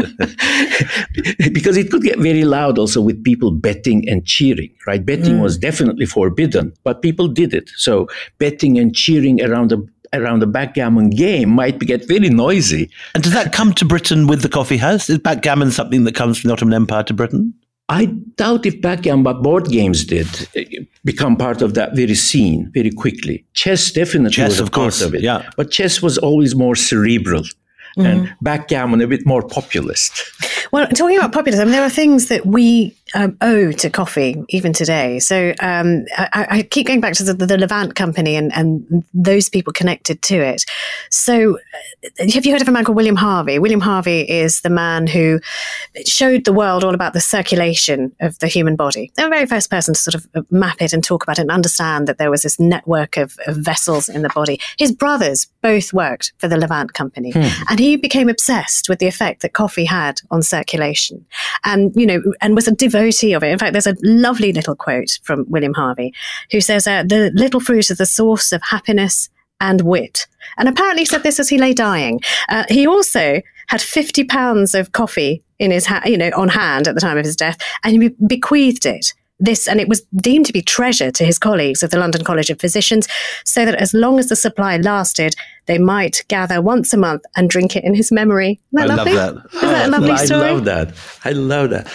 Because it could get very loud also with people betting and cheering, right? Betting was definitely forbidden, but people did it. So betting and cheering around the around the backgammon game might get very noisy. And does that come to Britain with the coffee house? Is backgammon something that comes from the Ottoman Empire to Britain? I doubt if backgammon, but board games did uh, become part of that very scene very quickly. Chess definitely Chess, was a of part course, of it. yeah. But chess was always more cerebral, and backgammon a bit more populist. Well, talking about populism, there are things that we um, owe to coffee even today. So um, I, I keep going back to the, the Levant Company and, and those people connected to it. So uh, have you heard of a man called William Harvey? William Harvey is the man who showed the world all about the circulation of the human body. They're the very first person to sort of map it and talk about it and understand that there was this network of, of vessels in the body. His brothers both worked for the Levant Company, hmm. and he became obsessed with the effect that coffee had on circulation, and you know, and was a devotee of it. In fact, there's a lovely little quote from William Harvey, who says, uh, "The little fruit is the source of happiness and wit." And apparently said this as he lay dying. Uh, he also had fifty pounds of coffee in his, ha- you know, on hand at the time of his death, and he bequeathed it. This, and it was deemed to be treasure to his colleagues of the London College of Physicians, so that as long as the supply lasted, they might gather once a month and drink it in his memory. Isn't that I lovely? love that. Isn't that a lovely story? I love that. I love that.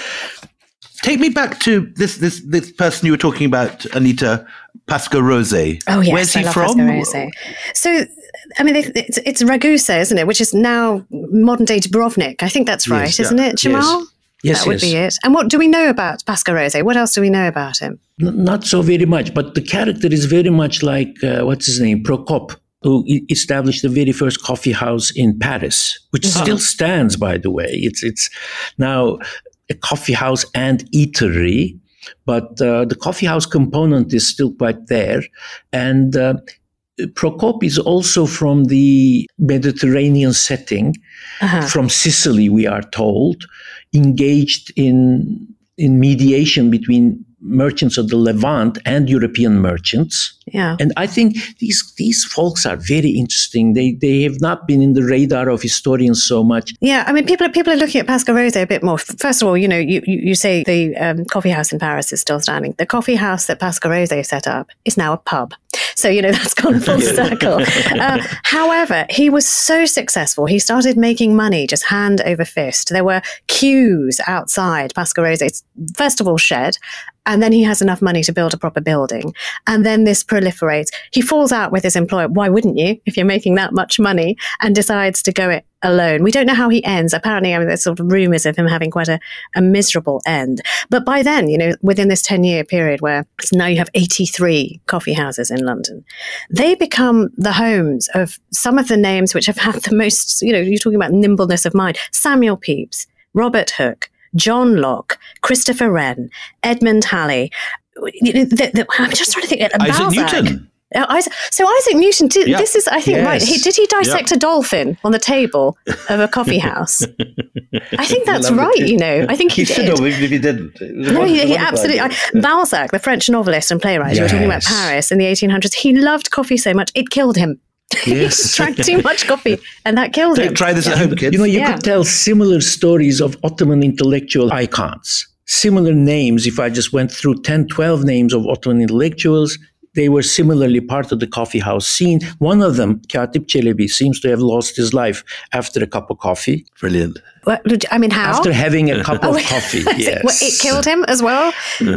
Take me back to this this this person you were talking about, Anita Pascarose. Oh yes, where's he I love from? Pascarose. So, I mean, it's, it's Ragusa, isn't it? Which is now modern day Dubrovnik. I think that's right, yes, isn't yeah. it, Jamal? Yes. Yes, that would yes. be it. And what do we know about Pascarose? What else do we know about him? N- not so very much, but the character is very much like, uh, what's his name, Procope, who e- established the very first coffee house in Paris, which Mm-hmm. still stands, by the way. It's it's now a coffee house and eatery, but uh, the coffee house component is still quite there. And uh, Procope is also from the Mediterranean setting, uh-huh. from Sicily, we are told, engaged in in mediation between merchants of the Levant and European merchants. Yeah. And I think these these folks are very interesting. They they have not been in the radar of historians so much. Yeah, I mean, people are, people are looking at Pascarose a bit more. First of all, you know, you, you, you say the um, coffee house in Paris is still standing. The coffee house that Pascarose set up is now a pub. So, you know, that's gone full circle. Uh, however, he was so successful. He started making money just hand over fist. There were queues outside Pascarose's, first of all, shed. And then he has enough money to build a proper building. And then this proliferates. He falls out with his employer. Why wouldn't you, if you're making that much money? And decides to go it alone. We don't know how he ends. Apparently, I mean, there's sort of rumors of him having quite a, a miserable end. But by then, you know, within this ten-year period where so now you have eighty-three coffee houses in London, they become the homes of some of the names which have had the most, you know, you're talking about nimbleness of mind. Samuel Pepys, Robert Hooke, John Locke, Christopher Wren, Edmund Halley. You know, the, the, I'm just trying to think. Uh, Isaac Balzac. Newton. Uh, Isaac, so Isaac Newton, did, Yeah. this is, I think, Yes. right. He, did he dissect Yeah. a dolphin on the table of a coffee house? I think that's Love right, it. you know. I think he, He should did. have, even if he didn't. It was a No, he, he wonderful absolutely. idea. I, Balzac, the French novelist and playwright, you were talking about Yes. Paris in the eighteen hundreds, he loved coffee so much, it killed him. Yes. He drank too much coffee and that killed Try- him. Try this at home, kids. You know, you Yeah. could tell similar stories of Ottoman intellectual icons. Similar names, if I just went through ten, twelve names of Ottoman intellectuals, they were similarly part of the coffee house scene. One of them, Katip Çelebi, seems to have lost his life after a cup of coffee. Brilliant. Well, I mean, how? After having a cup of coffee, Is it- yes. well, it killed him as well?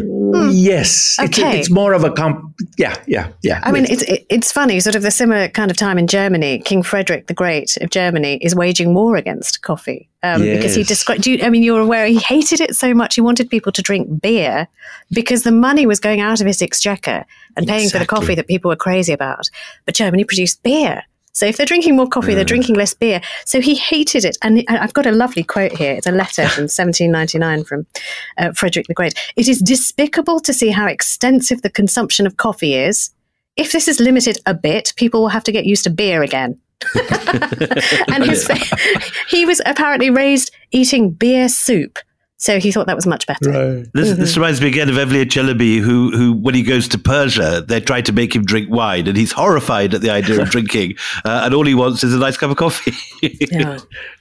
Yes. It's, Okay. it's more of a, comp- yeah, yeah, yeah. I mean, it's it, it's funny, sort of the similar kind of time in Germany. King Frederick the Great of Germany is waging war against coffee um, because he Yes. described. I mean, you're aware he hated it so much. He wanted people to drink beer because the money was going out of his exchequer and paying for the Exactly. coffee that people were crazy about. But Germany produced beer. So if they're drinking more coffee, they're drinking less beer. So he hated it. And I've got a lovely quote here. It's a letter from seventeen ninety-nine from uh, Frederick the Great. "It is despicable to see how extensive the consumption of coffee is. If this is limited a bit, people will have to get used to beer again." And his, he was apparently raised eating beer soup. So he thought that was much better. Right. This, Mm-hmm. this reminds me again of Evliya Çelebi, who, who, when he goes to Persia, they try to make him drink wine, and he's horrified at the idea of drinking, uh, and all he wants is a nice cup of coffee. Yeah.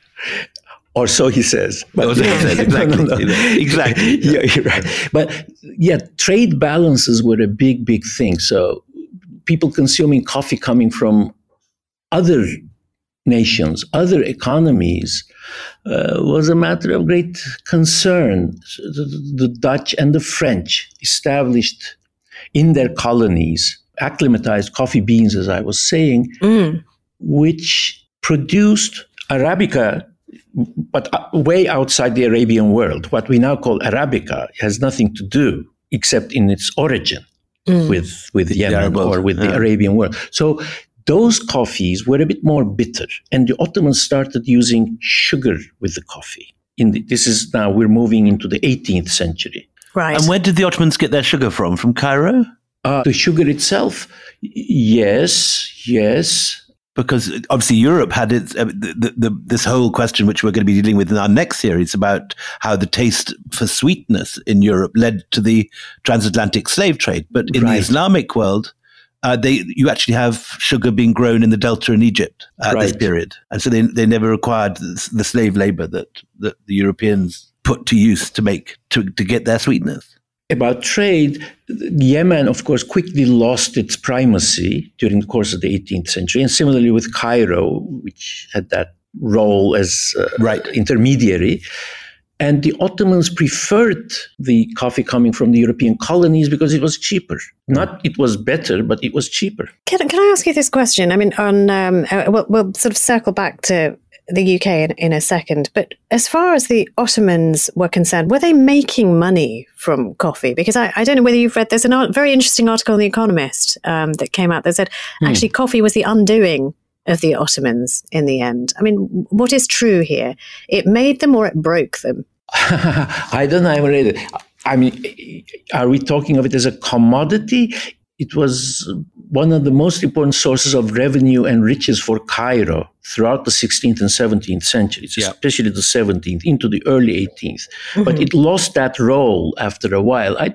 Or so he says. But Or so he says, exactly. Exactly. Yeah, you're right. But yeah, trade balances were a big, big thing. So people consuming coffee coming from other nations, other economies, uh, was a matter of great concern. So the, the Dutch and the French established in their colonies acclimatized coffee beans, as I was saying, Mm. which produced Arabica but way outside the Arabian world. What we now call Arabica has nothing to do except in its origin mm. with, with Yemen or with yeah. the Arabian world. So those coffees were a bit more bitter, and the Ottomans started using sugar with the coffee. In the, this is now, we're moving into the eighteenth century. Right. And where did the Ottomans get their sugar from? From Cairo? Uh, the sugar itself, yes, yes. Because obviously Europe had its, uh, the, the, this whole question, which we're going to be dealing with in our next series, about how the taste for sweetness in Europe led to the transatlantic slave trade. But in right. the Islamic world, uh, they you actually have sugar being grown in the Delta in Egypt at right. this period. And so they they never required the slave labor that, that the Europeans put to use to make to, to get their sweetness. About trade, Yemen, of course, quickly lost its primacy during the course of the eighteenth century, and similarly with Cairo, which had that role as uh, right. intermediary. And the Ottomans preferred the coffee coming from the European colonies because it was cheaper. Not it was better, but it was cheaper. Can, can I ask you this question? I mean, on um, uh, we'll, we'll sort of circle back to the U K in, in a second, but as far as the Ottomans were concerned, were they making money from coffee? Because I, I don't know whether you've read, there's a art, very interesting article in The Economist um, that came out that said hmm. actually coffee was the undoing of the Ottomans in the end. I mean, what is true here? It made them or it broke them? I don't know, I haven't read it. I mean, are we talking of it as a commodity? It was one of the most important sources of revenue and riches for Cairo throughout the sixteenth and seventeenth centuries, yeah. especially the seventeenth, into the early eighteenth. Mm-hmm. But it lost that role after a while. I,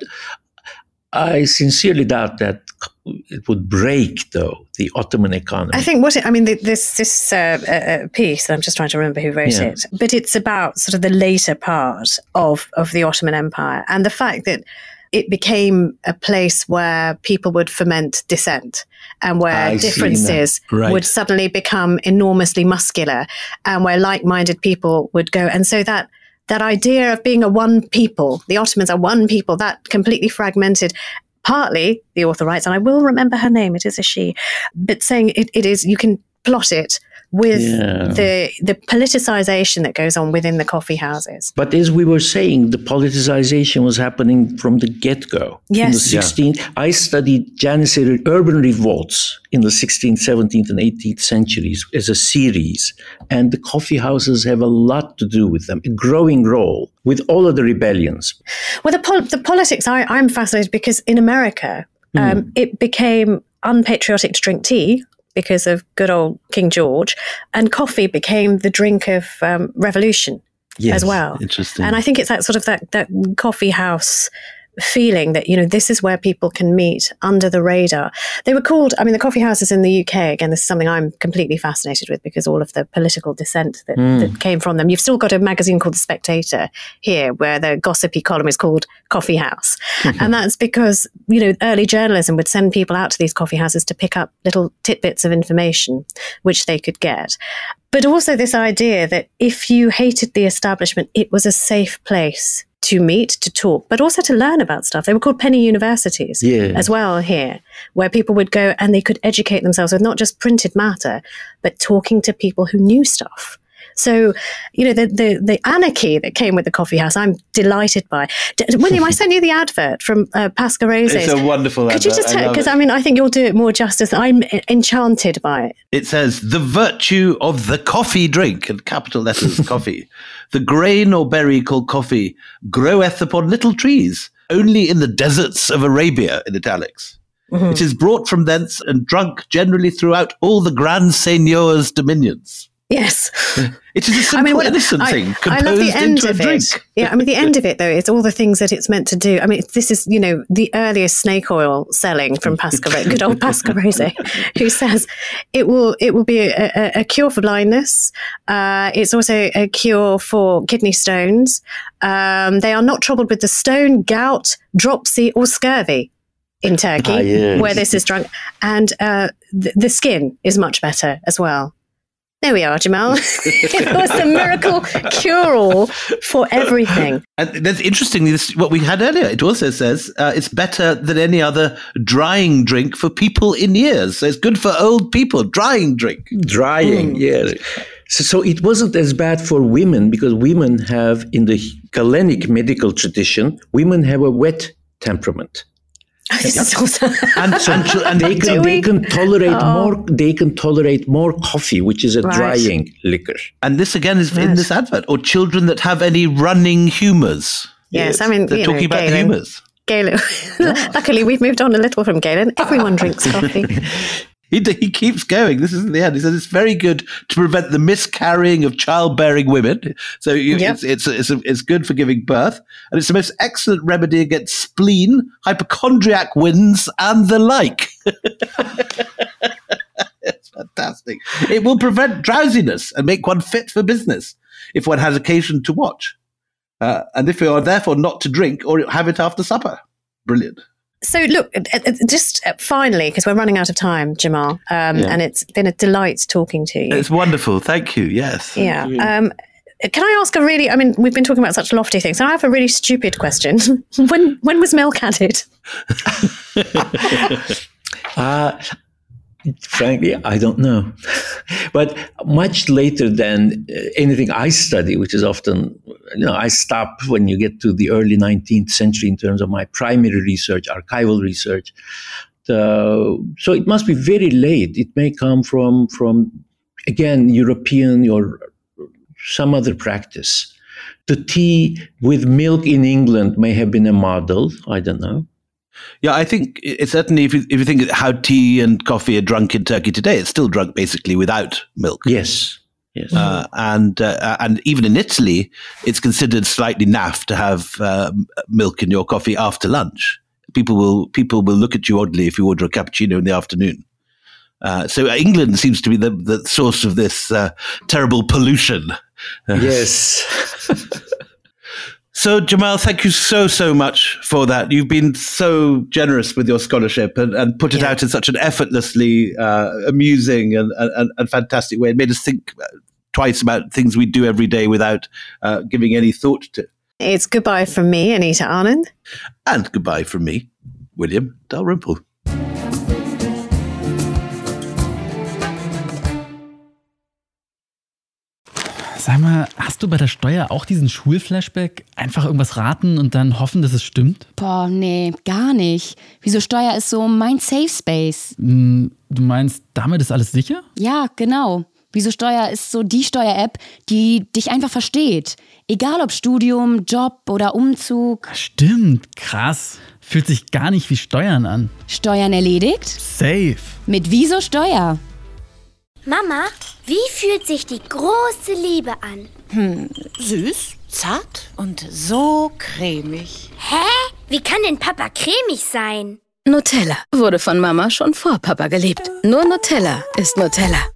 I sincerely doubt that it would break, though, the Ottoman economy. I think what it, I mean, this this uh, uh, piece, I'm just trying to remember who wrote yeah. it, but it's about sort of the later part of, of the Ottoman Empire and the fact that it became a place where people would foment dissent and where I differences right. would suddenly become enormously muscular and where like-minded people would go. And so that that idea of being a one people, the Ottomans are one people, that completely fragmented. Partly, the author writes, and I will remember her name, it is a she, but saying it, it is, you can plot it with yeah. the the politicization that goes on within the coffee houses. But as we were saying, the politicization was happening from the get-go. Yes. In the sixteenth, yeah. I studied Janissary urban revolts in the sixteenth, seventeenth, and eighteenth centuries as a series. And the coffee houses have a lot to do with them, a growing role with all of the rebellions. Well, the, pol- the politics, I, I'm fascinated because in America, mm. um, it became unpatriotic to drink tea because of good old King George, and coffee became the drink of um, revolution yes, as well. Interesting. And I think it's that sort of that, that coffee house feeling that, you know, this is where people can meet under the radar. They were called, I mean, the coffee houses in the U K, again, this is something I'm completely fascinated with because all of the political dissent that, mm. that came from them. You've still got a magazine called The Spectator here where the gossipy column is called Coffee House. And that's because, you know, early journalism would send people out to these coffee houses to pick up little tidbits of information which they could get. But also this idea that if you hated the establishment, it was a safe place to meet, to talk, but also to learn about stuff. They were called penny universities yeah. as well here, where people would go and they could educate themselves with not just printed matter, but talking to people who knew stuff. So, you know, the the, the anarchy that came with the coffee house, I'm delighted by. D- William, I sent you the advert from uh, Pascarose. It's a wonderful advert. Could you just tell, because I, I mean, I think you'll do it more justice. I'm enchanted by it. It says, the virtue of the coffee drink, in capital letters, coffee. The grain or berry called coffee groweth upon little trees, only in the deserts of Arabia, in italics. Mm-hmm. It is brought from thence and drunk generally throughout all the grand seigneur's dominions. Yes. It is a simple, I mean, what, innocent I, thing composed I love the end into of a drink. It. Yeah, I mean, the end of it, though, it's all the things that it's meant to do. I mean, this is, you know, the earliest snake oil selling from Pascarose, good old Pascarose, who says it will it will be a, a, a cure for blindness. Uh, it's also a cure for kidney stones. Um, they are not troubled with the stone, gout, dropsy, or scurvy in Turkey, ah, yes. where this is drunk. And uh, the, the skin is much better as well. There we are, Jamal. It was a miracle cure-all for everything. And that's interestingly, this, what we had earlier, it also says uh, it's better than any other drying drink for people in years. So it's good for old people, drying drink. Drying, mm. yes. So, so it wasn't as bad for women because women have, in the Galenic medical tradition, women have a wet temperament. This is awesome. And, and, and They can, they can tolerate Oh. more. They can tolerate more coffee, which is a Right. drying liquor. and this again is in Right. this advert. Or children that have any running humours. Yes, I mean, They're you talking know, about the Galen. humours. Galen. Luckily, we've moved on a little from Galen. Everyone drinks coffee. He, he keeps going. This isn't the end. He says it's very good to prevent the miscarrying of childbearing women. So you, Yep. it's it's it's, a, it's good for giving birth, and it's the most excellent remedy against spleen, hypochondriac winds, and the like. It's fantastic. It will prevent drowsiness and make one fit for business if one has occasion to watch, uh, and if you are therefore not to drink or have it after supper. Brilliant. So, look, uh, uh, just uh, finally, because we're running out of time, Jamal, um, Yeah. and it's been a delight talking to you. It's wonderful. Thank you. Yes. Yeah. Um, can I ask a really, I mean, we've been talking about such lofty things. So I have a really stupid question. when when was milk added? Uh, frankly, I don't know. But much later than uh, anything I study, which is often, you know, I stop when you get to the early nineteenth century in terms of my primary research, archival research. Uh, so it must be very late. It may come from, from again, European or some other practice. The tea with milk in England may have been a model. I don't know. Yeah, I think it's certainly, if you, if you think how tea and coffee are drunk in Turkey today, it's still drunk basically without milk. Yes. Yes. Uh, and uh, and even in Italy, it's considered slightly naff to have uh, milk in your coffee after lunch. People will people will look at you oddly if you order a cappuccino in the afternoon. Uh, so England seems to be the, the source of this uh, terrible pollution. Yes. So, Jamal, thank you so, so much for that. You've been so generous with your scholarship and, and put it Yeah. out in such an effortlessly uh, amusing and, and, and fantastic way. It made us think twice about things we do every day without uh, giving any thought to. It's goodbye from me, Anita Anand. And goodbye from me, William Dalrymple. Sag mal, hast du bei der Steuer auch diesen Schulflashback? Einfach irgendwas raten und dann hoffen, dass es stimmt? Boah, nee, gar nicht. Wieso Steuer ist so mein Safe Space? Hm, du meinst, damit ist alles sicher? Ja, genau. Wieso Steuer ist so die Steuer-App, die dich einfach versteht. Egal ob Studium, Job oder Umzug. Stimmt, krass. Fühlt sich gar nicht wie Steuern an. Steuern erledigt? Safe. Mit Wieso Steuer? Mama, wie fühlt sich die große Liebe an? Süß, zart und so cremig. Hä? Wie kann denn Papa cremig sein? Nutella wurde von Mama schon vor Papa geliebt. Nur Nutella ist Nutella.